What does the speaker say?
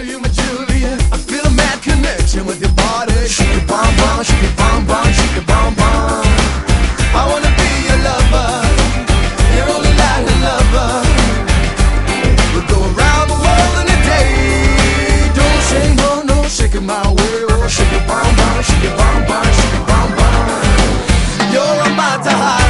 You're my Julia. I feel a mad connection with your body. Shake it, bum bum, shake it, bum bum, shake it, bum bum. I wanna be your lover, your only Latin lover. We'll go around the world in a day. Don't say no, no, shake it my way. Oh, shake it, bum bum, shake it, bum bum, shake it, bum bum. You're on my high.